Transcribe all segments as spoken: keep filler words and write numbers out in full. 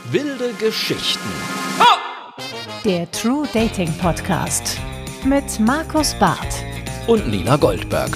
Wilde Geschichten. Der True Dating Podcast mit Markus Barth und Nina Goldberg.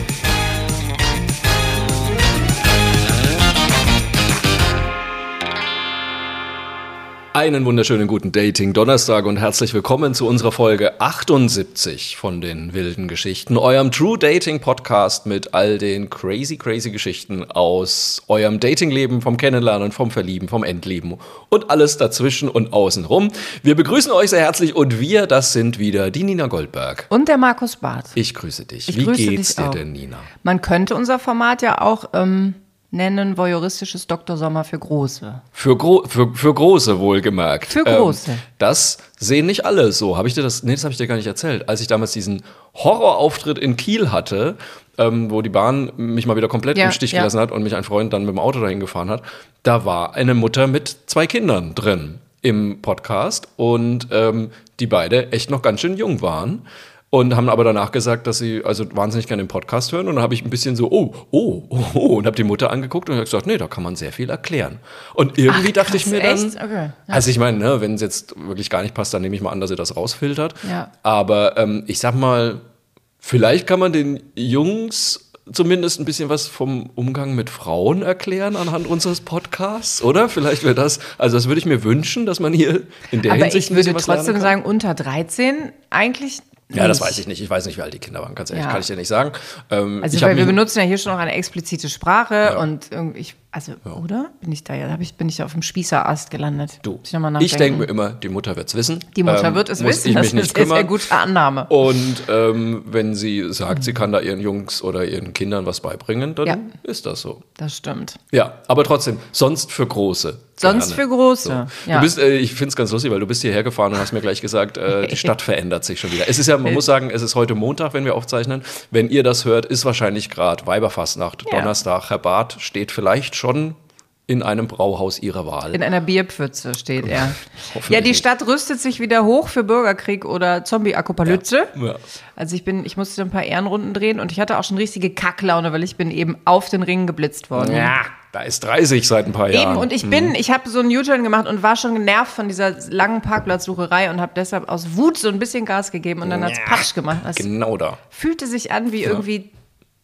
Einen wunderschönen guten Dating-Donnerstag und herzlich willkommen zu unserer Folge achtundsiebzig von den wilden Geschichten, eurem True Dating Podcast mit all den crazy, crazy Geschichten aus eurem Datingleben, vom Kennenlernen, vom Verlieben, vom Endlieben und alles dazwischen und außenrum. Wir begrüßen euch sehr herzlich und wir, das sind wieder die Nina Goldberg. Und der Markus Barth. Ich grüße dich. Ich Wie grüße geht's dich dir auch. denn, Nina? Man könnte unser Format ja auch ähm, nennen, voyeuristisches Doktor Sommer für Große. Für, Gro- für, für Große wohlgemerkt. Für Große. Ähm, das sehen nicht alle so. Habe ich dir das? Nee, das habe ich dir gar nicht erzählt. Als ich damals diesen Horrorauftritt in Kiel hatte, ähm, wo die Bahn mich mal wieder komplett Ja, im Stich ja. gelassen hat und mich ein Freund dann mit dem Auto dahin gefahren hat, da war eine Mutter mit zwei Kindern drin im Podcast und ähm, die beide echt noch ganz schön jung waren. Und haben aber danach gesagt, dass sie also wahnsinnig gerne den Podcast hören. Und dann habe ich ein bisschen so, oh, oh, oh, oh, und habe die Mutter angeguckt und habe gesagt, nee, da kann man sehr viel erklären. Und irgendwie Ach, dachte ich krass, mir dann, echt? Okay. Ja. also ich meine, ne, wenn es jetzt wirklich gar nicht passt, dann nehme ich mal an, dass ihr das rausfiltert. Ja. Aber ähm, ich sag mal, vielleicht kann man den Jungs zumindest ein bisschen was vom Umgang mit Frauen erklären anhand unseres Podcasts, oder? Vielleicht wäre das, also das würde ich mir wünschen, dass man hier in der Aber Hinsicht ich ein bisschen würde was lernen trotzdem kann. sagen, unter dreizehn eigentlich Ja, das nicht. weiß ich nicht. Ich weiß nicht, wie alt die Kinder waren, ganz ehrlich, Ja. kann ich dir nicht sagen. Ähm, Also ich weil hab wir mich- benutzen ja hier schon noch eine explizite Sprache Ja. und irgendwie, ich, also, oder? Bin ich da ja, hab ich, bin ich da auf dem Spießerast gelandet? Du, Muss ich noch mal ich nachdenken. denke mir immer, die Mutter wird's wissen. Die Mutter Ähm, wird es muss wissen, ich das mich nicht ist eine sehr kümmern. gute Annahme. Und ähm, wenn sie sagt, sie kann da ihren Jungs oder ihren Kindern was beibringen, dann Ja. ist das so. Das stimmt. Ja, aber trotzdem, sonst für Große. Sonst Gerne. für Große, So. ja. Du bist, äh, ich finde es ganz lustig, weil du bist hierher gefahren und hast mir gleich gesagt, äh, die Stadt verändert sich schon wieder. Es ist ja, man muss sagen, es ist heute Montag, wenn wir aufzeichnen. Wenn ihr das hört, ist wahrscheinlich gerade Weiberfastnacht, Ja. Donnerstag. Herr Barth steht vielleicht schon in einem Brauhaus ihrer Wahl. In einer Bierpfütze steht er. Hoffentlich Ja, die nicht. Stadt rüstet sich wieder hoch für Bürgerkrieg oder Zombie-Apokalypse. Ja. Also ich bin, ich musste ein paar Ehrenrunden drehen und ich hatte auch schon richtige Kacklaune, weil ich bin eben auf den Ring geblitzt worden. Ja, da ist dreißig seit ein paar Jahren. Eben, und ich bin, ich habe so einen U-Turn gemacht und war schon genervt von dieser langen Parkplatzsucherei und habe deshalb aus Wut so ein bisschen Gas gegeben und dann hat's Ja. Patsch gemacht. Das Genau da. fühlte sich an wie irgendwie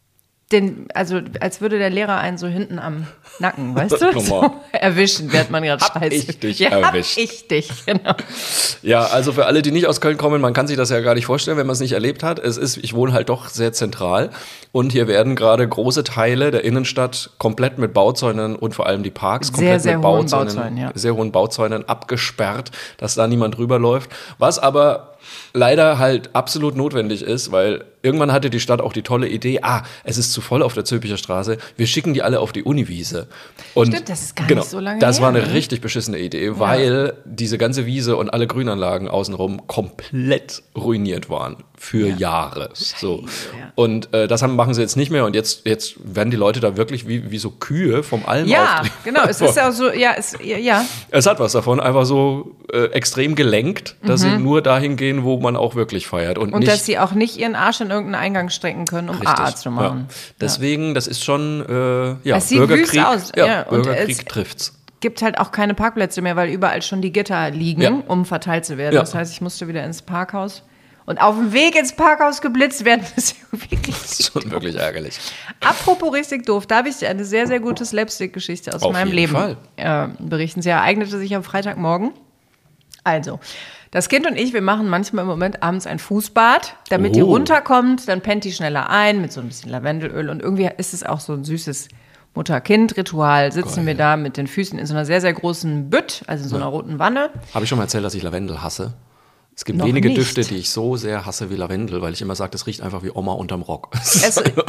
den, also als würde der Lehrer einen so hinten am Nacken, weißt du? So Normal. erwischen, wird man gerade Hab scheiße. ich dich ja, erwischt. Hab ich dich, genau. Ja, also für alle, die nicht aus Köln kommen, man kann sich das ja gar nicht vorstellen, wenn man es nicht erlebt hat. Es ist, ich wohne halt doch sehr zentral und hier werden gerade große Teile der Innenstadt komplett mit Bauzäunen und vor allem die Parks Sehr, komplett sehr mit hohen Bauzäunen, Bauzäunen, ja. sehr hohen Bauzäunen abgesperrt, dass da niemand drüber läuft. Was aber leider halt absolut notwendig ist, weil irgendwann hatte die Stadt auch die tolle Idee, ah, es ist zu voll auf der Zülpicher Straße, wir schicken die alle auf die Uniwiese. Und Stimmt, das ist gar genau, nicht so lange das her, war eine ne? richtig beschissene Idee, weil diese ganze Wiese und alle Grünanlagen außenrum komplett ruiniert waren für Jahre. So. ja. Und äh, das haben, machen sie jetzt nicht mehr und jetzt, jetzt werden die Leute da wirklich wie, wie so Kühe vom Alm Ja, auftrieben. genau, es ist ja auch so, ja, es, ja, Es hat was davon, einfach so äh, extrem gelenkt, dass sie nur dahin gehen, wo man auch wirklich feiert. Und, und nicht dass sie auch nicht ihren Arsch in irgendeinen Eingang strecken können, um A A zu machen. Ja. Deswegen, das ist schon, äh, ja, Es sieht Bürgerkrieg, wüst aus, ja, ja, und Bürgerkrieg es- trifft's. Gibt halt auch keine Parkplätze mehr, weil überall schon die Gitter liegen, Ja. um verteilt zu werden. Ja. Das heißt, ich musste wieder ins Parkhaus. Und auf dem Weg ins Parkhaus geblitzt werden, ist wirklich Das ist schon wirklich ärgerlich. Apropos richtig doof, da habe ich dir eine sehr, sehr gute Slapstick-Geschichte aus Auf meinem jeden Leben Fall. Äh, berichten. Sie ereignete sich am Freitagmorgen. Also, das Kind und ich, wir machen manchmal im Moment abends ein Fußbad, damit die Oh. runterkommt, dann pennt die schneller ein mit so ein bisschen Lavendelöl und irgendwie ist es auch so ein süßes Mutter-Kind-Ritual. Sitzen Geil. wir da mit den Füßen in so einer sehr, sehr großen Bütt, also in so einer roten Wanne. Habe ich schon mal erzählt, dass ich Lavendel hasse? Es gibt Noch wenige nicht. Düfte, die ich so sehr hasse wie Lavendel, weil ich immer sage, das riecht einfach wie Oma unterm Rock. Es, äh,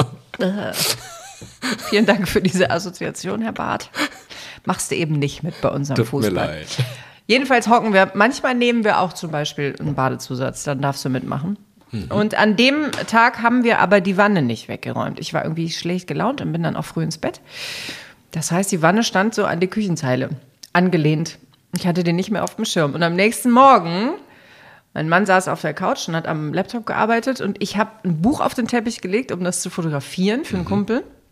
vielen Dank für diese Assoziation, Herr Barth. Machst du eben nicht mit bei unserem Tut mir Fußball. leid. Jedenfalls hocken wir, manchmal nehmen wir auch zum Beispiel einen Badezusatz, dann darfst du mitmachen. Und an dem Tag haben wir aber die Wanne nicht weggeräumt. Ich war irgendwie schlecht gelaunt und bin dann auch früh ins Bett. Das heißt, die Wanne stand so an die Küchenzeile, angelehnt. Ich hatte den nicht mehr auf dem Schirm. Und am nächsten Morgen, mein Mann saß auf der Couch und hat am Laptop gearbeitet und ich habe ein Buch auf den Teppich gelegt, um das zu fotografieren für einen Kumpel.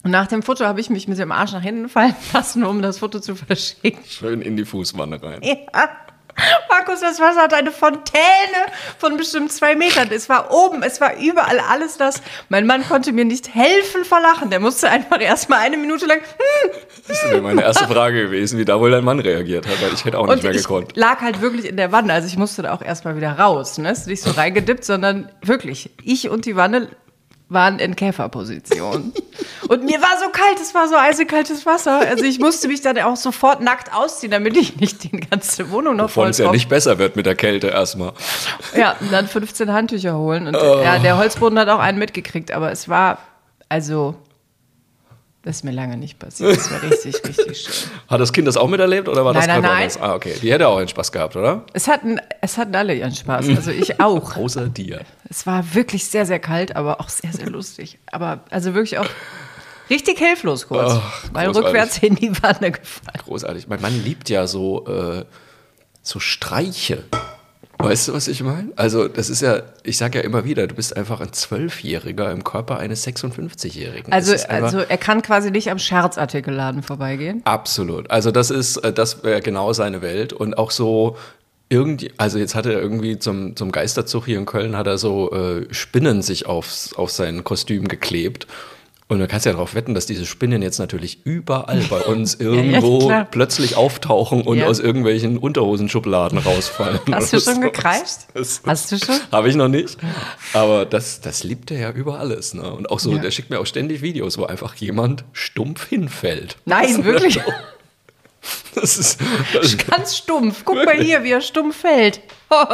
Und nach dem Foto habe ich mich mit dem Arsch nach hinten fallen lassen, um das Foto zu verschicken. Schön in die Fußwanne rein. Ja. Markus, das Wasser hat eine Fontäne von bestimmt zwei Metern. Es war oben, es war überall alles das. Mein Mann konnte mir nicht helfen vor Lachen. Der musste einfach erstmal eine Minute lang. Das wäre meine erste Frage gewesen, wie da wohl dein Mann reagiert hat, weil ich hätte auch nicht Und mehr ich gekonnt. lag halt wirklich in der Wanne. Also ich musste da auch erstmal wieder raus. Ne? Ist nicht so reingedippt, sondern wirklich, ich und die Wanne waren in Käferposition. Und mir war so kalt, es war so eisekaltes Wasser. Also ich musste mich dann auch sofort nackt ausziehen, damit ich nicht die ganze Wohnung noch voll Wovon es ja nicht besser wird mit der Kälte erstmal. Ja, und dann fünfzehn Handtücher holen. Und Oh. ja, der Holzboden hat auch einen mitgekriegt, aber es war, also, das ist mir lange nicht passiert. Das war richtig, richtig schön. Hat das Kind das auch miterlebt oder war das Nein, nein, Körper- Ah, okay. Die hätte auch einen Spaß gehabt, oder? Es hatten, es hatten alle ihren Spaß, also ich auch. Außer dir. Es war wirklich sehr, sehr kalt, aber auch sehr, sehr lustig. Aber also wirklich auch richtig hilflos kurz, Ach, weil großartig. rückwärts in die Wanne gefallen. Großartig. Mein Mann liebt ja so, äh, so Streiche. Weißt du, was ich meine? Also, das ist ja, ich sage ja immer wieder, du bist einfach ein Zwölfjähriger im Körper eines sechsundfünfzigjährigen. Also, Das ist einfach- also er kann quasi nicht am Scherzartikelladen vorbeigehen. Absolut. Also das ist, äh, das wäre genau seine Welt. Und auch so irgendwie, also jetzt hat er irgendwie zum, zum Geisterzug hier in Köln, hat er so äh, Spinnen sich aufs, auf sein Kostüm geklebt. Und du kannst ja darauf wetten, dass diese Spinnen jetzt natürlich überall bei uns irgendwo klar. plötzlich auftauchen und Ja. aus irgendwelchen Unterhosenschubladen rausfallen. Hast du oder schon so. gekreist? Das- Hast du schon? Habe ich noch nicht. Aber das, das liebt er ja über alles. Ne? Und auch so, Ja. der schickt mir auch ständig Videos, wo einfach jemand stumpf hinfällt. Nein, wirklich. Das ist, das ist Ganz stumpf. Guck mal hier, wie er stumpf fällt.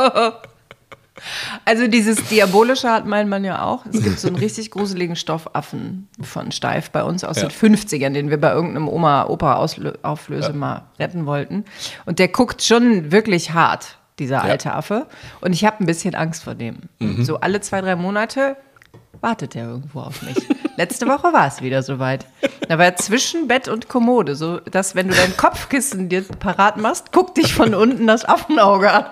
Also dieses Diabolische hat mein Mann ja auch. Es gibt so einen richtig gruseligen Stoffaffen von Steif bei uns aus Ja. den fünfzigern, den wir bei irgendeinem Oma-Opa-Auflöse Ja. mal retten wollten. Und der guckt schon wirklich hart, dieser alte Affe. Und ich habe ein bisschen Angst vor dem. Mhm. So alle zwei, drei Monate wartet er irgendwo auf mich. Letzte Woche war es wieder soweit. Da war er zwischen Bett und Kommode, so dass, wenn du dein Kopfkissen dir parat machst, guckt dich von unten das Affenauge an.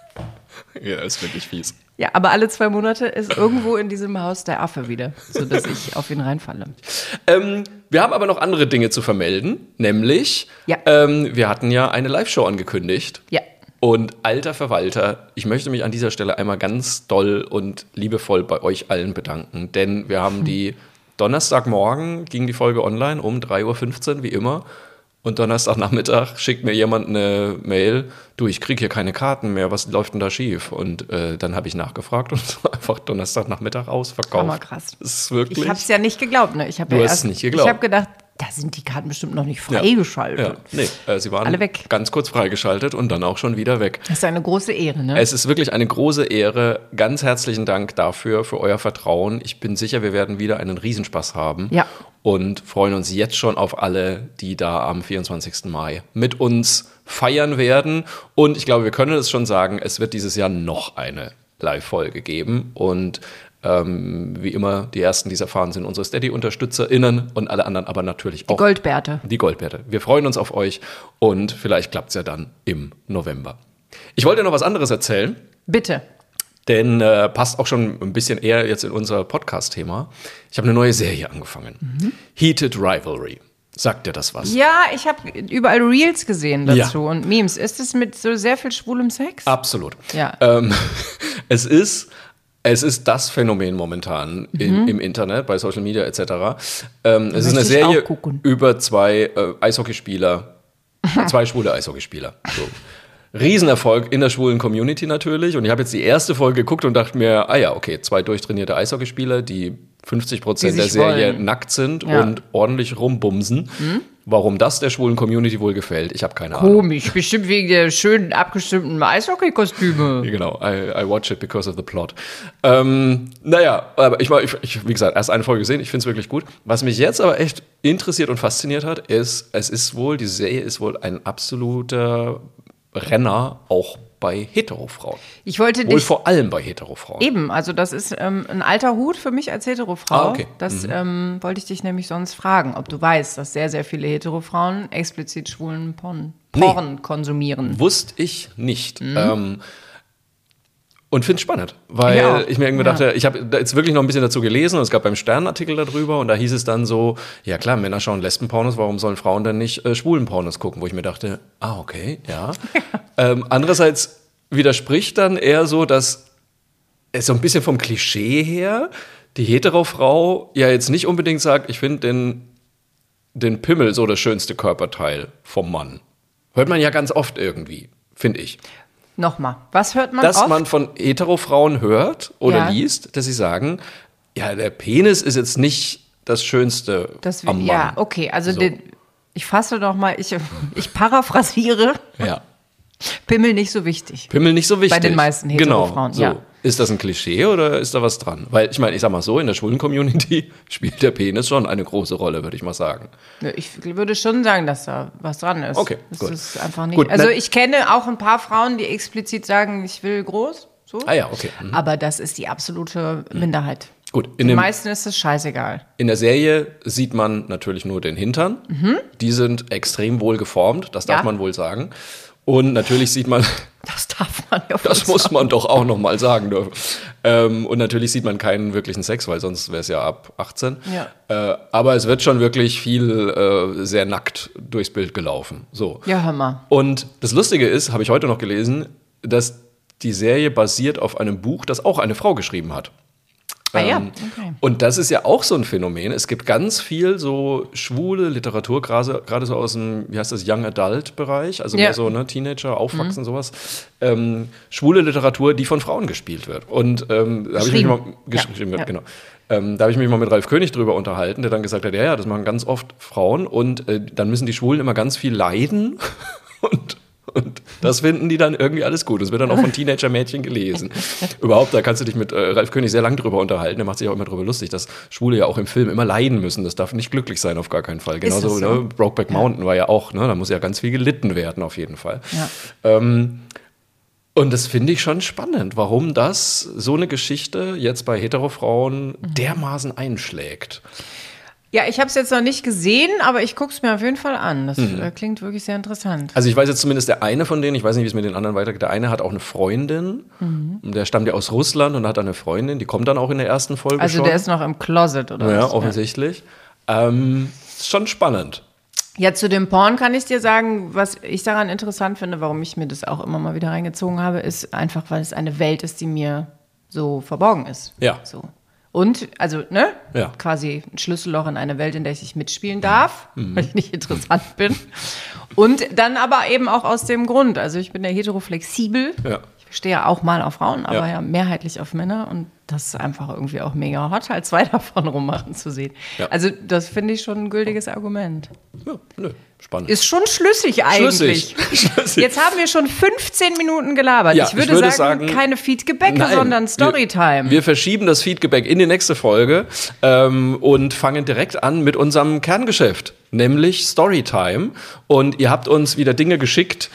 ja, ist wirklich fies. Ja, aber alle zwei Monate ist irgendwo in diesem Haus der Affe wieder, sodass ich auf ihn reinfalle. Ähm, wir haben aber noch andere Dinge zu vermelden, nämlich Ja. ähm, wir hatten ja eine Live-Show angekündigt. Ja. Und alter Verwalter, ich möchte mich an dieser Stelle einmal ganz doll und liebevoll bei euch allen bedanken, denn wir haben die Donnerstagmorgen ging die Folge online um drei Uhr fünfzehn, wie immer. Und Donnerstagnachmittag schickt mir jemand eine Mail, du, ich kriege hier keine Karten mehr, was läuft denn da schief? Und äh, dann habe ich nachgefragt und es war einfach Donnerstagnachmittag ausverkauft. Hammerkrass. Das ist wirklich... Ich habe es ja nicht geglaubt, ne? Ich habe Du ja hast erst, es nicht geglaubt. Ich habe gedacht, da sind die Karten bestimmt noch nicht freigeschaltet. Ja, nee, äh, sie waren Alle weg. ganz kurz freigeschaltet und dann auch schon wieder weg. Das ist eine große Ehre, ne? Es ist wirklich eine große Ehre. Ganz herzlichen Dank dafür, für euer Vertrauen. Ich bin sicher, wir werden wieder einen Riesenspaß haben. Ja. Und freuen uns jetzt schon auf alle, die da am vierundzwanzigsten Mai mit uns feiern werden. Und ich glaube, wir können es schon sagen, es wird dieses Jahr noch eine Live-Folge geben. Und ähm, wie immer, die ersten, die es erfahren, sind unsere Steady-UnterstützerInnen und alle anderen aber natürlich auch Die Goldbärte. die Goldbärte. Wir freuen uns auf euch und vielleicht klappt es ja dann im November. Ich wollte noch was anderes erzählen, Bitte. denn äh, passt auch schon ein bisschen eher jetzt in unser Podcast-Thema. Ich habe eine neue Serie angefangen. Mhm. Heated Rivalry. Sagt dir das was? Ja, ich habe überall Reels gesehen dazu und Memes. Ist es mit so sehr viel schwulem Sex? Absolut. Ja. Ähm, es ist... Es ist das Phänomen momentan in, im Internet, bei Social Media et cetera. Ähm, es ist eine möchte ich Serie auch gucken. über zwei äh, Eishockeyspieler, zwei schwule Eishockeyspieler. So. Riesenerfolg in der schwulen Community natürlich. Und ich habe jetzt die erste Folge geguckt und dachte mir, ah ja, okay, zwei durchtrainierte Eishockeyspieler, die fünfzig Prozent Die der sich Serie wollen. nackt sind Ja. und ordentlich rumbumsen. Warum das der schwulen Community wohl gefällt, ich habe keine Ahnung. Komisch, bestimmt wegen der schönen abgestimmten Eishockeykostüme. Genau, I, I watch it because of the plot. Ähm, naja, aber ich, ich, ich, wie gesagt, erst eine Folge gesehen, ich finde es wirklich gut. Was mich jetzt aber echt interessiert und fasziniert hat, ist, es ist wohl, die Serie ist wohl ein absoluter Renner auch bei Heterofrauen. Ich wollte Wohl dich vor allem bei Heterofrauen. eben, also das ist ähm, ein alter Hut für mich als Heterofrau. Ah, okay. Das ähm, wollte ich dich nämlich sonst fragen, ob du weißt, dass sehr, sehr viele Heterofrauen explizit schwulen Porn, Nee. Porn konsumieren. Wusste ich nicht. Mhm. Ähm, Und finde es spannend, weil ja, ich mir irgendwie ja. dachte, ich habe jetzt wirklich noch ein bisschen dazu gelesen und es gab beim Stern-Artikel darüber und da hieß es dann so, ja klar, Männer schauen Lesbenpornos, warum sollen Frauen dann nicht äh, Schwulenpornos gucken? Wo ich mir dachte, ah okay, ja. ähm, andererseits widerspricht dann eher so, dass es so ein bisschen vom Klischee her die Hetero-Frau ja jetzt nicht unbedingt sagt, ich finde den, den Pimmel so das schönste Körperteil vom Mann. Hört man ja ganz oft irgendwie, finde ich. Nochmal, was hört man Dass oft? man von Hetero-Frauen hört oder Ja. liest, dass sie sagen, ja, der Penis ist jetzt nicht das Schönste Das am wir, Mann. ja, okay, also So. den, ich fasse doch mal, ich, ich paraphrasiere, Ja. Pimmel nicht so wichtig. Pimmel nicht so wichtig. Bei den meisten Hetero-Frauen, genau, so. ja. Ist das ein Klischee oder ist da was dran? Weil ich meine, ich sag mal so, in der schwulen Community spielt der Penis schon eine große Rolle, würde ich mal sagen. Ja, ich würde schon sagen, dass da was dran ist. Okay, das gut. ist einfach nicht. Gut, also ne- ich kenne auch ein paar Frauen, die explizit sagen, ich will groß, so. Ah ja, okay. Mhm. Aber das ist die absolute Minderheit. Gut, in, Den dem, meisten ist es scheißegal. in der Serie sieht man natürlich nur den Hintern. Die sind extrem wohl geformt, das darf Ja. man wohl sagen. Und natürlich sieht man, Das darf man ja wohl das muss sagen. man doch auch noch mal sagen dürfen. Ähm, und natürlich sieht man keinen wirklichen Sex, weil sonst wäre es ja ab achtzehn. Ja. Äh, aber es wird schon wirklich viel äh, sehr nackt durchs Bild gelaufen. So. Ja, hör mal. Und das Lustige ist, habe ich heute noch gelesen, dass die Serie basiert auf einem Buch, das auch eine Frau geschrieben hat. Ah ja, Ähm, okay. Und das ist ja auch so ein Phänomen. Es gibt ganz viel so schwule Literatur, gerade gerade so aus dem, wie heißt das, Young Adult Bereich, also Ja. mehr so ne, Teenager, Aufwachsen, sowas. Ähm, schwule Literatur, die von Frauen gespielt wird. Und ähm, da habe ich mich Geschrieben. mal Ja, geschrieben wird, ja. genau. Ähm, da habe ich mich mal mit Ralf König drüber unterhalten, der dann gesagt hat, ja, ja, das machen ganz oft Frauen und äh, dann müssen die Schwulen immer ganz viel leiden und Und das finden die dann irgendwie alles gut. Das wird dann auch von Teenager-Mädchen gelesen. Überhaupt, da kannst du dich mit äh, Ralf König sehr lang drüber unterhalten. Der macht sich auch immer drüber lustig, dass Schwule ja auch im Film immer leiden müssen. Das darf nicht glücklich sein, auf gar keinen Fall. Genauso, das so? ne, Brokeback Mountain war ja auch, ne, da muss ja ganz viel gelitten werden, auf jeden Fall. Ja. Ähm, und das finde ich schon spannend, warum das so eine Geschichte jetzt bei Hetero-Frauen dermaßen einschlägt. Ja, ich habe es jetzt noch nicht gesehen, aber ich gucke es mir auf jeden Fall an. Das äh, klingt wirklich sehr interessant. Also ich weiß jetzt zumindest, der eine von denen, ich weiß nicht, wie es mit den anderen weitergeht, der eine hat auch eine Freundin, Mhm. der stammt ja aus Russland und hat eine Freundin, die kommt dann auch in der ersten Folge Also schon. der ist noch im Closet, oder ja, was? offensichtlich. Ähm, ist schon spannend. Ja, zu dem Porn kann ich dir sagen, was ich daran interessant finde, warum ich mir das auch immer mal wieder reingezogen habe, ist einfach, weil es eine Welt ist, die mir so verborgen ist. Ja. So. Und, also, ne? Ja. Quasi ein Schlüsselloch in eine Welt, in der ich nicht mitspielen darf, Mhm. weil ich nicht interessant bin. Und dann aber eben auch aus dem Grund. Also ich bin ja heteroflexibel. Ja. Ich stehe ja auch mal auf Frauen, aber Ja. ja, mehrheitlich auf Männer. Und das ist einfach irgendwie auch mega hot, halt zwei davon rummachen zu sehen. Ja. Also das finde ich schon ein gültiges Argument. Ja, nö, spannend. Ist schon schlüssig eigentlich. Schlüssig. Schlüssig. Jetzt haben wir schon fünfzehn Minuten gelabert. Ja, ich, würde ich würde sagen, sagen, keine Feedgebäcke, Nein, sondern Storytime. Wir, wir verschieben das Feedback in die nächste Folge ähm, und fangen direkt an mit unserem Kerngeschäft, nämlich Storytime. Und ihr habt uns wieder Dinge geschickt.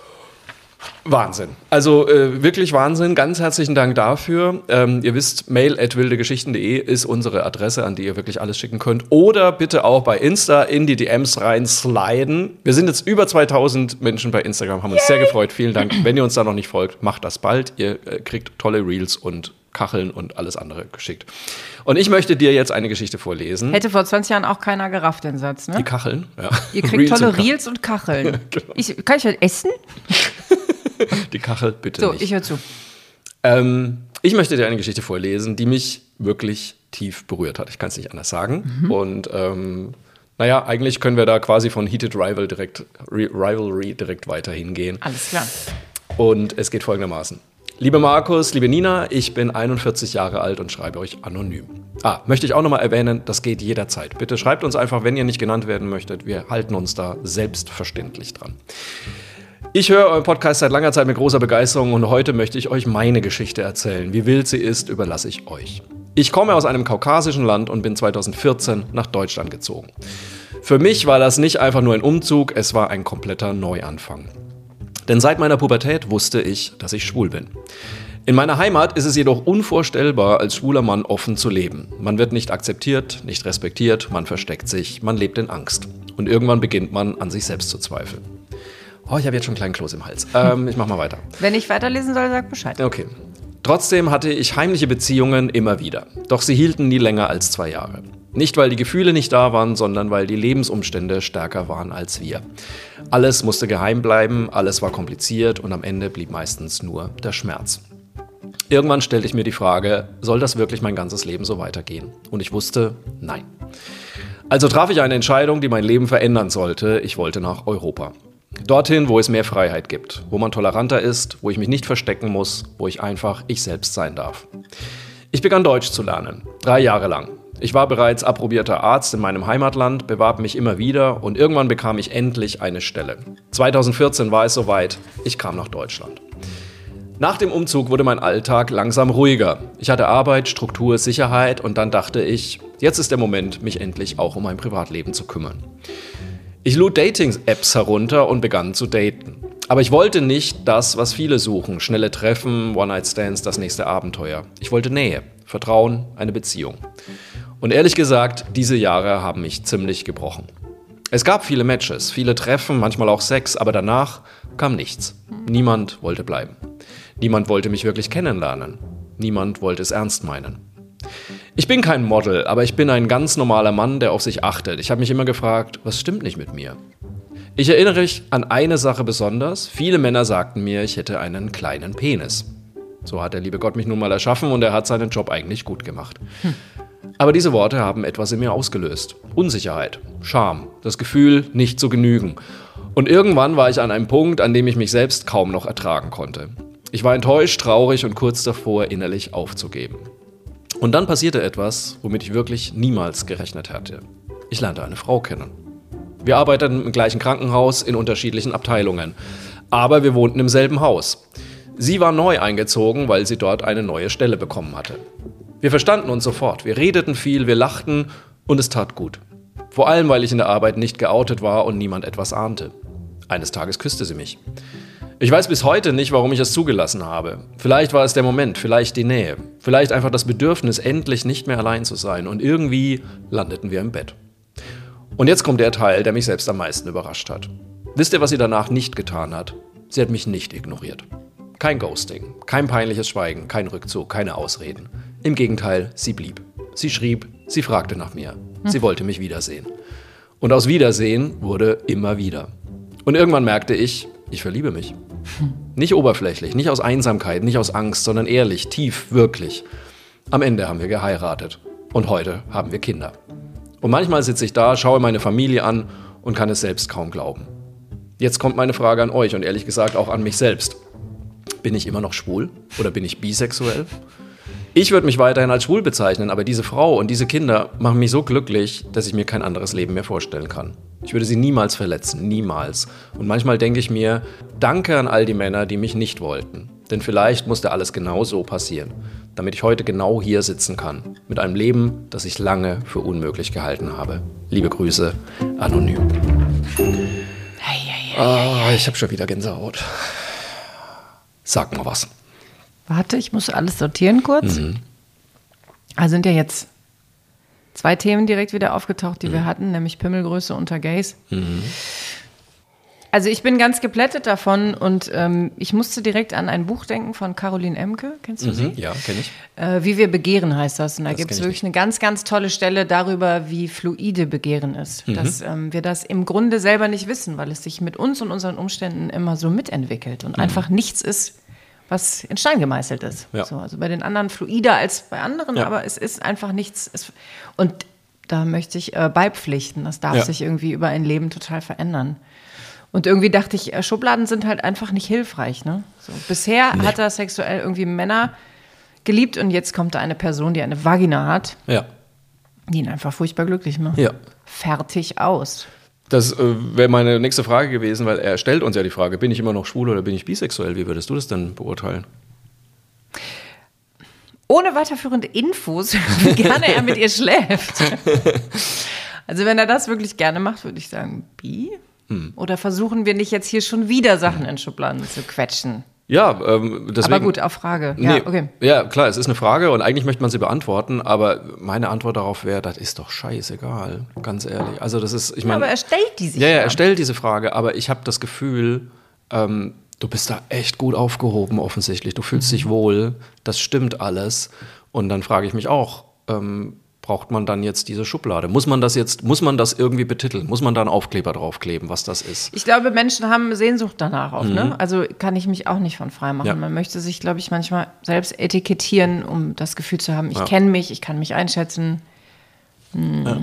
Wahnsinn. Also äh, wirklich Wahnsinn. Ganz herzlichen Dank dafür. Ähm, ihr wisst, mail at wildegeschichten punkt de ist unsere Adresse, an die ihr wirklich alles schicken könnt. Oder bitte auch bei Insta in die D Ms rein sliden. Wir sind jetzt über zweitausend Menschen bei Instagram, haben uns sehr gefreut. Vielen Dank. Wenn ihr uns da noch nicht folgt, macht das bald. Ihr äh, kriegt tolle Reels und Kacheln und alles andere geschickt. Und ich möchte dir jetzt eine Geschichte vorlesen. Hätte vor zwanzig Jahren auch keiner gerafft, den Satz, ne? Die Kacheln, ja. Ihr kriegt Reels tolle und Kacheln. Reels und Kacheln. Genau. Ich, kann ich das essen? Die Kachel bitte So, nicht. ich höre zu. Ähm, ich möchte dir eine Geschichte vorlesen, die mich wirklich tief berührt hat. Ich kann es nicht anders sagen. Mhm. Und ähm, naja, eigentlich können wir da quasi von Heated Rival direkt, Re Rivalry direkt weiter hingehen. Alles klar. Und es geht folgendermaßen. Liebe Markus, liebe Nina, ich bin einundvierzig Jahre alt und schreibe euch anonym. Ah, möchte ich auch nochmal erwähnen, das geht jederzeit. Bitte schreibt uns einfach, wenn ihr nicht genannt werden möchtet. Wir halten uns da selbstverständlich dran. Ich höre euren Podcast seit langer Zeit mit großer Begeisterung und heute möchte ich euch meine Geschichte erzählen. Wie wild sie ist, überlasse ich euch. Ich komme aus einem kaukasischen Land und bin zweitausendvierzehn nach Deutschland gezogen. Für mich war das nicht einfach nur ein Umzug, es war ein kompletter Neuanfang. Denn seit meiner Pubertät wusste ich, dass ich schwul bin. In meiner Heimat ist es jedoch unvorstellbar, als schwuler Mann offen zu leben. Man wird nicht akzeptiert, nicht respektiert, man versteckt sich, man lebt in Angst. Und irgendwann beginnt man, an sich selbst zu zweifeln. Oh, ich habe jetzt schon einen kleinen Kloß im Hals. Ähm, ich mach mal weiter. Wenn ich weiterlesen soll, sag Bescheid. Okay. Trotzdem hatte ich heimliche Beziehungen immer wieder. Doch sie hielten nie länger als zwei Jahre. Nicht, weil die Gefühle nicht da waren, sondern weil die Lebensumstände stärker waren als wir. Alles musste geheim bleiben, alles war kompliziert und am Ende blieb meistens nur der Schmerz. Irgendwann stellte ich mir die Frage, soll das wirklich mein ganzes Leben so weitergehen? Und ich wusste, nein. Also traf ich eine Entscheidung, die mein Leben verändern sollte. Ich wollte nach Europa. Dorthin, wo es mehr Freiheit gibt, wo man toleranter ist, wo ich mich nicht verstecken muss, wo ich einfach ich selbst sein darf. Ich begann Deutsch zu lernen, drei Jahre lang. Ich war bereits approbierter Arzt in meinem Heimatland, bewarb mich immer wieder und irgendwann bekam ich endlich eine Stelle. zweitausendvierzehn war es soweit, ich kam nach Deutschland. Nach dem Umzug wurde mein Alltag langsam ruhiger. Ich hatte Arbeit, Struktur, Sicherheit und dann dachte ich, jetzt ist der Moment, mich endlich auch um mein Privatleben zu kümmern. Ich lud Dating-Apps herunter und begann zu daten. Aber ich wollte nicht das, was viele suchen, schnelle Treffen, One-Night-Stands, das nächste Abenteuer. Ich wollte Nähe, Vertrauen, eine Beziehung. Und ehrlich gesagt, diese Jahre haben mich ziemlich gebrochen. Es gab viele Matches, viele Treffen, manchmal auch Sex, aber danach kam nichts. Niemand wollte bleiben. Niemand wollte mich wirklich kennenlernen. Niemand wollte es ernst meinen. Ich bin kein Model, aber ich bin ein ganz normaler Mann, der auf sich achtet. Ich habe mich immer gefragt, was stimmt nicht mit mir? Ich erinnere mich an eine Sache besonders. Viele Männer sagten mir, ich hätte einen kleinen Penis. So hat der liebe Gott mich nun mal erschaffen und er hat seinen Job eigentlich gut gemacht. Hm. Aber diese Worte haben etwas in mir ausgelöst. Unsicherheit, Scham, das Gefühl, nicht zu genügen. Und irgendwann war ich an einem Punkt, an dem ich mich selbst kaum noch ertragen konnte. Ich war enttäuscht, traurig und kurz davor, innerlich aufzugeben. Und dann passierte etwas, womit ich wirklich niemals gerechnet hatte. Ich lernte eine Frau kennen. Wir arbeiteten im gleichen Krankenhaus in unterschiedlichen Abteilungen. Aber wir wohnten im selben Haus. Sie war neu eingezogen, weil sie dort eine neue Stelle bekommen hatte. Wir verstanden uns sofort. Wir redeten viel, wir lachten und es tat gut. Vor allem, weil ich in der Arbeit nicht geoutet war und niemand etwas ahnte. Eines Tages küsste sie mich. Ich weiß bis heute nicht, warum ich es zugelassen habe. Vielleicht war es der Moment, vielleicht die Nähe, vielleicht einfach das Bedürfnis, endlich nicht mehr allein zu sein. Und irgendwie landeten wir im Bett. Und jetzt kommt der Teil, der mich selbst am meisten überrascht hat. Wisst ihr, was sie danach nicht getan hat? Sie hat mich nicht ignoriert. Kein Ghosting, kein peinliches Schweigen, kein Rückzug, keine Ausreden. Im Gegenteil, sie blieb. Sie schrieb, sie fragte nach mir. Sie wollte mich wiedersehen. Und aus Wiedersehen wurde immer wieder. Und irgendwann merkte ich, ich verliebe mich. Nicht oberflächlich, nicht aus Einsamkeit, nicht aus Angst, sondern ehrlich, tief, wirklich. Am Ende haben wir geheiratet. Und heute haben wir Kinder. Und manchmal sitze ich da, schaue meine Familie an und kann es selbst kaum glauben. Jetzt kommt meine Frage an euch und ehrlich gesagt auch an mich selbst. Bin ich immer noch schwul oder bin ich bisexuell? Ich würde mich weiterhin als schwul bezeichnen, aber diese Frau und diese Kinder machen mich so glücklich, dass ich mir kein anderes Leben mehr vorstellen kann. Ich würde sie niemals verletzen, niemals. Und manchmal denke ich mir, danke an all die Männer, die mich nicht wollten. Denn vielleicht musste alles genau so passieren, damit ich heute genau hier sitzen kann. Mit einem Leben, das ich lange für unmöglich gehalten habe. Liebe Grüße, anonym. Hey, hey, hey, oh, ich habe schon wieder Gänsehaut. Sag mal was. Warte, ich muss alles sortieren kurz. Mhm. Also sind ja jetzt zwei Themen direkt wieder aufgetaucht, die mhm. wir hatten, nämlich Pimmelgröße unter Gays. Mhm. Also ich bin ganz geplättet davon und ähm, ich musste direkt an ein Buch denken von Caroline Emke. Kennst du mhm. sie? Ja, kenne ich. Äh, Wie wir begehren heißt das. Und da Das gibt es kenn ich wirklich nicht. eine ganz, ganz tolle Stelle darüber, wie fluide Begehren ist. Mhm. Dass ähm, wir das im Grunde selber nicht wissen, weil es sich mit uns und unseren Umständen immer so mitentwickelt und Mhm. einfach nichts ist, was in Stein gemeißelt ist. Ja. So, also bei den anderen fluider als bei anderen, Ja. aber es ist einfach nichts. Es, und da möchte ich äh, beipflichten. Das darf Ja. sich irgendwie über ein Leben total verändern. Und irgendwie dachte ich, äh, Schubladen sind halt einfach nicht hilfreich. Ne? So, bisher Nee. hat er sexuell irgendwie Männer geliebt und jetzt kommt da eine Person, die eine Vagina hat, Ja. die ihn einfach furchtbar glücklich macht. Ja. Fertig aus. Das äh, wäre meine nächste Frage gewesen, weil er stellt uns ja die Frage, bin ich immer noch schwul oder bin ich bisexuell? Wie würdest du das denn beurteilen? Ohne weiterführende Infos, wie gerne er mit ihr schläft. Also wenn er das wirklich gerne macht, würde ich sagen, bi? Hm. Oder versuchen wir nicht jetzt hier schon wieder Sachen in Schubladen zu quetschen? Ja, ähm, deswegen. Aber gut, auf Frage. Ja, Nee, okay. ja, klar, es ist eine Frage und eigentlich möchte man sie beantworten, aber meine Antwort darauf wäre, das ist doch scheißegal, ganz ehrlich. Also das ist, ich Ja, meine, aber er stellt die sich ja, ja, ja. er stellt diese Frage, aber ich habe das Gefühl, ähm, du bist da echt gut aufgehoben offensichtlich, du fühlst mhm. dich wohl, das stimmt alles. Und dann frage ich mich auch, ähm, braucht man dann jetzt diese Schublade? Muss man das jetzt, muss man das irgendwie betiteln? Muss man da einen Aufkleber draufkleben, was das ist? Ich glaube, Menschen haben Sehnsucht danach auch, mhm. ne? Also kann ich mich auch nicht von frei machen. Ja. Man möchte sich, glaube ich, manchmal selbst etikettieren, um das Gefühl zu haben, ich ja. kenne mich, ich kann mich einschätzen. Hm. Ja.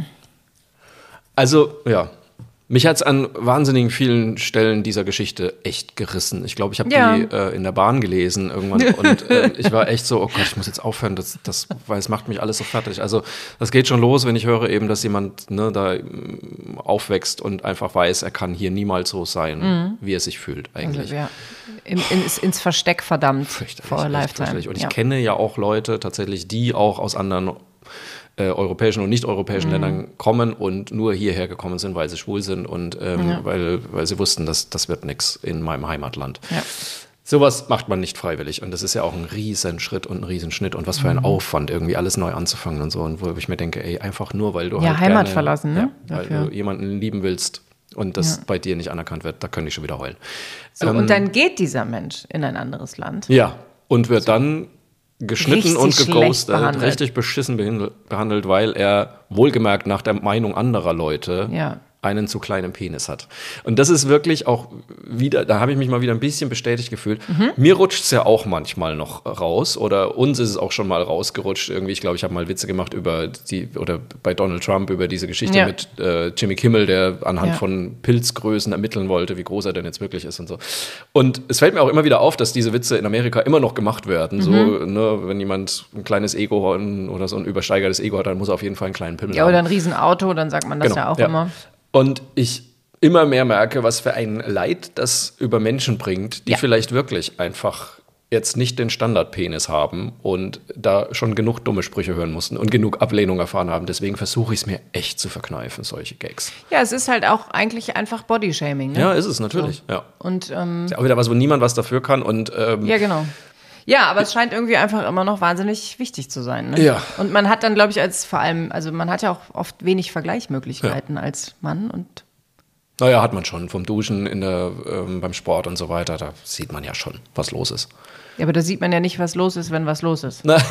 Also, ja. Mich hat es an wahnsinnig vielen Stellen dieser Geschichte echt gerissen. Ich glaube, ich habe ja. die äh, in der Bahn gelesen irgendwann und äh, ich war echt so, oh Gott, ich muss jetzt aufhören, das, das, weil es macht mich alles so fertig. Also das geht schon los, wenn ich höre eben, dass jemand ne, da ähm, aufwächst und einfach weiß, er kann hier niemals so sein, mhm. wie er sich fühlt eigentlich. Also, ja. In, ins, ins Versteck verdammt vor a Lifetime. Und ich ja. kenne ja auch Leute tatsächlich, die auch aus anderen Äh, europäischen und nicht-europäischen mhm. Ländern kommen und nur hierher gekommen sind, weil sie schwul sind und ähm, ja. weil, weil sie wussten, dass das wird nichts in meinem Heimatland. Ja. Sowas macht man nicht freiwillig und das ist ja auch ein Riesenschritt und ein Riesenschnitt und was für ein mhm. Aufwand, irgendwie alles neu anzufangen und so. Und wo ich mir denke, ey, einfach nur, weil du ja, halt Heimat gerne, verlassen, ne? Ja, weil du jemanden lieben willst und das ja. bei dir nicht anerkannt wird, da könnte ich schon wieder heulen. So, ähm, und dann geht dieser Mensch in ein anderes Land. Ja, und wird so. dann geschnitten richtig und geghostet, behandelt. richtig beschissen behandelt, weil er wohlgemerkt nach der Meinung anderer Leute ja. einen zu kleinen Penis hat. Und das ist wirklich auch wieder, da habe ich mich mal wieder ein bisschen bestätigt gefühlt. Mhm. Mir rutscht es ja auch manchmal noch raus oder uns ist es auch schon mal rausgerutscht. Irgendwie, ich glaube, ich habe mal Witze gemacht über die, oder bei Donald Trump über diese Geschichte ja. mit äh, Jimmy Kimmel, der anhand ja. von Pilzgrößen ermitteln wollte, wie groß er denn jetzt wirklich ist und so. Und es fällt mir auch immer wieder auf, dass diese Witze in Amerika immer noch gemacht werden. Mhm. So, ne, wenn jemand ein kleines Ego oder so ein übersteigertes Ego hat, dann muss er auf jeden Fall einen kleinen Pimmel ja, haben. Ja, oder ein Riesenauto, dann sagt man das genau. ja auch ja. immer. Und ich immer mehr merke, was für ein Leid das über Menschen bringt, die ja. vielleicht wirklich einfach jetzt nicht den Standardpenis haben und da schon genug dumme Sprüche hören mussten und genug Ablehnung erfahren haben. Deswegen versuche ich es mir echt zu verkneifen, solche Gags. Ja, es ist halt auch eigentlich einfach Bodyshaming. Ne? Ja, ist es natürlich. So. Ja. Und, ähm, ist auch wieder was, wo niemand was dafür kann. Und, ähm, ja, genau. Ja, aber es scheint irgendwie einfach immer noch wahnsinnig wichtig zu sein. Ne? Ja. Und man hat dann, glaube ich, als vor allem, also man hat ja auch oft wenig Vergleichsmöglichkeiten ja. als Mann und naja, hat man schon. Vom Duschen in der, ähm, beim Sport und so weiter, da sieht man ja schon, was los ist. Ja, aber da sieht man ja nicht, was los ist, wenn was los ist. Na.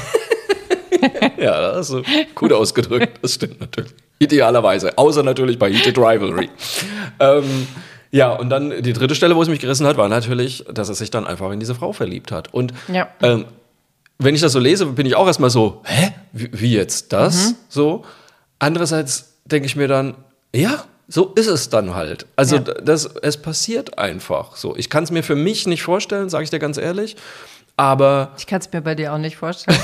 Ja, das ist so gut ausgedrückt, das stimmt natürlich. Idealerweise, außer natürlich bei Heated Rivalry. ähm, ja, und dann die dritte Stelle, wo es mich gerissen hat, war natürlich, dass er sich dann einfach in diese Frau verliebt hat. Und ja. ähm, wenn ich das so lese, bin ich auch erstmal so, hä, wie, wie jetzt das? Mhm. So. Andererseits denke ich mir dann, ja, so ist es dann halt. Also ja. das, es passiert einfach so. Ich kann es mir für mich nicht vorstellen, sage ich dir ganz ehrlich, aber... Ich kann es mir bei dir auch nicht vorstellen.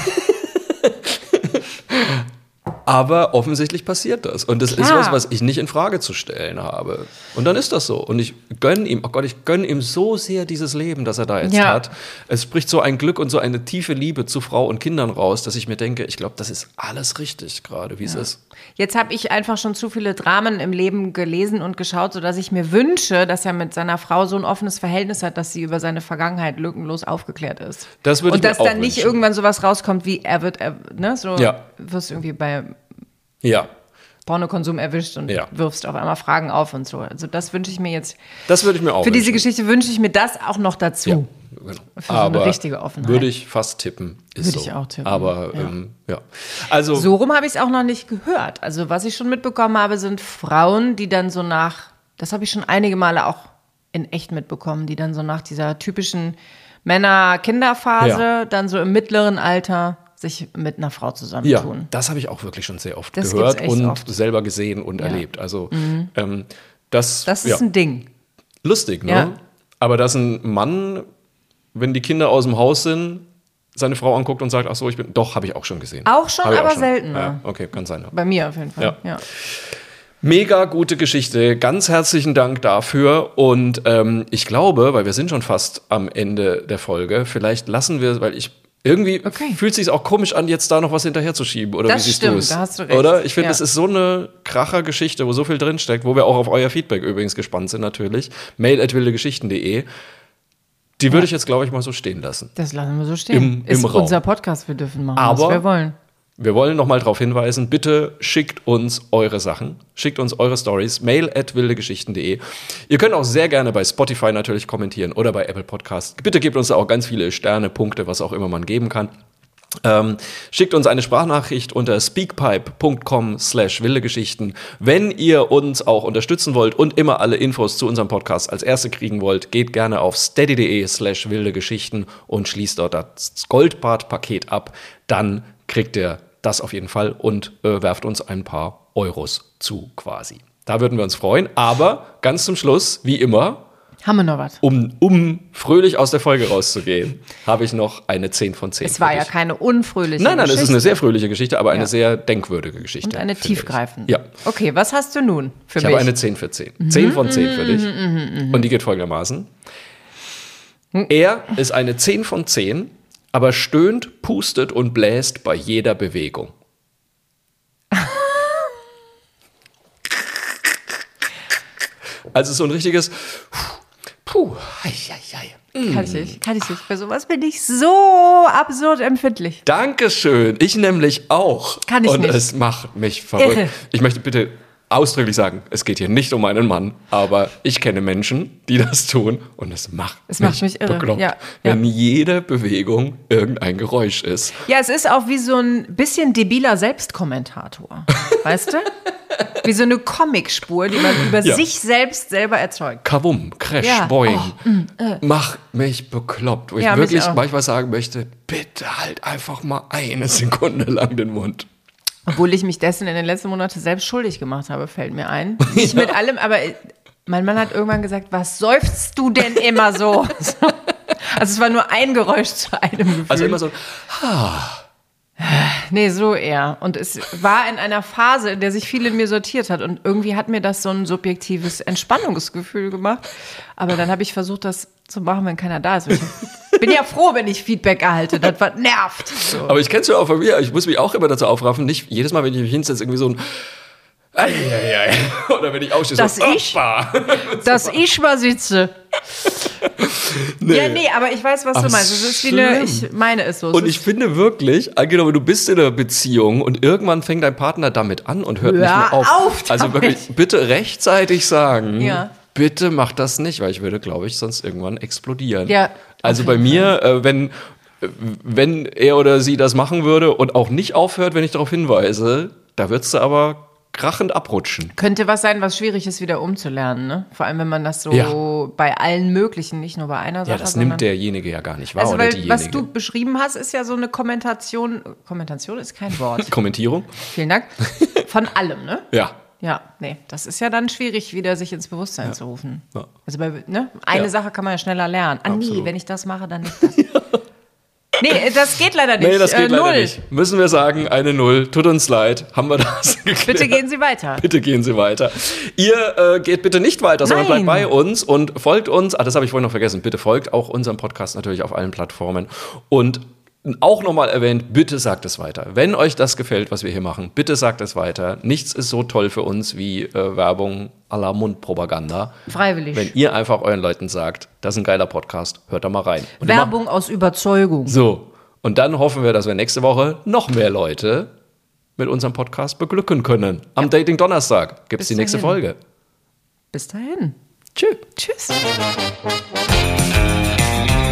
Aber offensichtlich passiert das. Und das Klar. ist was, was ich nicht in Frage zu stellen habe. Und dann ist das so. Und ich gönne ihm, oh Gott, ich gönne ihm so sehr dieses Leben, das er da jetzt ja. hat. Es spricht so ein Glück und so eine tiefe Liebe zu Frau und Kindern raus, dass ich mir denke, ich glaube, das ist alles richtig gerade, wie ja. es ist. Jetzt habe ich einfach schon zu viele Dramen im Leben gelesen und geschaut, sodass ich mir wünsche, dass er mit seiner Frau so ein offenes Verhältnis hat, dass sie über seine Vergangenheit lückenlos aufgeklärt ist. Das würde ich und dass mir auch dann nicht wünschen. irgendwann sowas rauskommt wie, er wird, er, ne, so ja. wirst irgendwie bei ja. Pornokonsum erwischt und ja. wirfst auf einmal Fragen auf und so. Also das wünsche ich mir jetzt. Das würde ich mir auch Für wünschen. diese Geschichte wünsche ich mir das auch noch dazu. Ja, genau. Für Aber so eine richtige Offenheit. Würde ich fast tippen. Ist würde so. ich auch tippen. Aber ja. Ähm, ja. Also so rum habe ich es auch noch nicht gehört. Also was ich schon mitbekommen habe, sind Frauen, die dann so nach, das habe ich schon einige Male auch in echt mitbekommen, die dann so nach dieser typischen Männer-Kinder-Phase, ja. dann so im mittleren Alter sich mit einer Frau zusammentun. Ja, das habe ich auch wirklich schon sehr oft das gehört und oft. selber gesehen und ja. erlebt. Also mhm. ähm, das, das ist ja. ein Ding. Lustig, ne? Ja. Aber dass ein Mann, wenn die Kinder aus dem Haus sind, seine Frau anguckt und sagt, ach so, ich bin, doch, habe ich auch schon gesehen. Auch schon, aber auch seltener. Ja, okay, kann sein. Ja. Bei mir auf jeden Fall, ja. ja. Mega gute Geschichte, ganz herzlichen Dank dafür und ähm, ich glaube, weil wir sind schon fast am Ende der Folge, vielleicht lassen wir, weil ich irgendwie okay. fühlt es sich auch komisch an, jetzt da noch was hinterherzuschieben, oder das wie siehst stimmt, du es? Da hast du recht. Oder? Ich finde, ja. das ist so eine Kracher-Geschichte, wo so viel drinsteckt, wo wir auch auf euer Feedback übrigens gespannt sind natürlich. mail at wildegeschichten punkt de. Die ja. würde ich jetzt, glaube ich, mal so stehen lassen. Das lassen wir so stehen. Im, ist im Raum. Unser Podcast, wir dürfen machen, aber was wir wollen. wir wollen nochmal darauf hinweisen, bitte schickt uns eure Sachen, schickt uns eure Stories, mail at wildegeschichten punkt de. Ihr könnt auch sehr gerne bei Spotify natürlich kommentieren oder bei Apple Podcasts. Bitte gebt uns da auch ganz viele Sterne, Punkte, was auch immer man geben kann. Ähm, schickt uns eine Sprachnachricht unter speakpipe punkt com slash wildegeschichten. Wenn ihr uns auch unterstützen wollt und immer alle Infos zu unserem Podcast als erste kriegen wollt, geht gerne auf steady.de slash wildegeschichten und schließt dort das Goldbart-Paket ab. Dann kriegt ihr das auf jeden Fall und äh, werft uns ein paar Euros zu quasi. Da würden wir uns freuen. Aber ganz zum Schluss, wie immer, haben wir noch was? Um, um fröhlich aus der Folge rauszugehen, habe ich noch eine zehn von zehn. Es war ja keine unfröhliche Nein, nein, Geschichte. es ist eine sehr fröhliche Geschichte, aber eine Ja. sehr denkwürdige Geschichte. Und eine tiefgreifende. Ja. Okay, was hast du nun für Ich mich? habe eine zehn für zehn. Mhm. zehn von zehn für dich. Und die geht folgendermaßen. Er ist eine zehn von zehn, aber stöhnt, pustet und bläst bei jeder Bewegung. Also so ein richtiges Puh, hei, hei, hei. Kann ich nicht, kann ich nicht. Für sowas bin ich so absurd empfindlich. Dankeschön. Ich nämlich auch. Kann ich Und nicht. es macht mich verrückt. Irre. Ich möchte bitte ausdrücklich sagen, es geht hier nicht um einen Mann, aber ich kenne Menschen, die das tun und es macht, Es macht mich irre, bekloppt, ja, wenn ja. jede Bewegung irgendein Geräusch ist. Ja, es ist auch wie so ein bisschen debiler Selbstkommentator. Weißt du? Wie so eine Comicspur, die man über Ja. sich selbst selber erzeugt. Kavum, Crash, Ja. Boing, Oh, mm, äh. macht mich bekloppt. Wo ich Ja, mich wirklich auch. manchmal sagen möchte, bitte halt einfach mal eine Sekunde lang den Mund. Obwohl ich mich dessen in den letzten Monaten selbst schuldig gemacht habe, fällt mir ein. Nicht mit allem, aber mein Mann hat irgendwann gesagt, was seufzt du denn immer so? Also es war nur ein Geräusch zu einem Gefühl. Also immer so, Nee, so eher. Und es war in einer Phase, in der sich viel in mir sortiert hat. Und irgendwie hat mir das so ein subjektives Entspannungsgefühl gemacht. Aber dann habe ich versucht, das zu machen, wenn keiner da ist. Ich bin ja froh, wenn ich Feedback erhalte. Das war nervt. So. aber ich kenn's ja auch von mir, ich muss mich auch immer dazu aufraffen, nicht jedes Mal, wenn ich mich hinsetze, irgendwie so ein Eieiei. Oder wenn ich aufstehe, Das so ich? Oppa. Dass ich mal sitze. Nee. Ja, nee, aber ich weiß, was Ach, du meinst. Es ist wie eine, schlimm. ich meine es so. Es Und ist- ich finde wirklich, angenommen, du bist in einer Beziehung und irgendwann fängt dein Partner damit an und hört Hör nicht mehr auf. auf Also damit. wirklich, bitte rechtzeitig sagen, Ja. bitte mach das nicht, weil ich würde, glaube ich, sonst irgendwann explodieren. Ja, Also auf bei jeden mir, äh, wenn, äh, wenn er oder sie das machen würde und auch nicht aufhört, wenn ich darauf hinweise, da würdest du aber krachend abrutschen. Könnte was sein, was schwierig ist, wieder umzulernen, ne? Vor allem, wenn man das so Ja. bei allen möglichen, nicht nur bei einer Sache. Ja, das sondern- nimmt derjenige ja gar nicht wahr Also, oder weil, diejenige. was du beschrieben hast, ist ja so eine Kommentation. Kommentation ist kein Wort. Kommentierung? Vielen Dank. Von allem, ne? Ja. Ja, nee, das ist ja dann schwierig, wieder sich ins Bewusstsein zu rufen. Ja. Also bei, ne? Eine Ja. Sache kann man ja schneller lernen. Ah, nee, Absolut. wenn ich das mache, dann nicht das. Nee, das geht leider nicht. Nee, das geht äh, leider null. nicht. Müssen wir sagen, eine Null. Tut uns leid. Haben wir das geklärt? Bitte gehen Sie weiter. Bitte gehen Sie weiter. Ihr äh, geht bitte nicht weiter, sondern Nein. bleibt bei uns und folgt uns. Ah, das habe ich vorhin noch vergessen. Bitte folgt auch unserem Podcast natürlich auf allen Plattformen. Und auch nochmal erwähnt, bitte sagt es weiter. Wenn euch das gefällt, was wir hier machen, bitte sagt es weiter. Nichts ist so toll für uns wie äh, Werbung à la Mundpropaganda. Freiwillig. Wenn ihr einfach euren Leuten sagt, das ist ein geiler Podcast, hört da mal rein. Und immer- Werbung aus Überzeugung. So, und dann hoffen wir, dass wir nächste Woche noch mehr Leute mit unserem Podcast beglücken können. Am Dating Donnerstag gibt es die Bis nächste dahin. Folge. Bis dahin. Tschüss. Tschüss.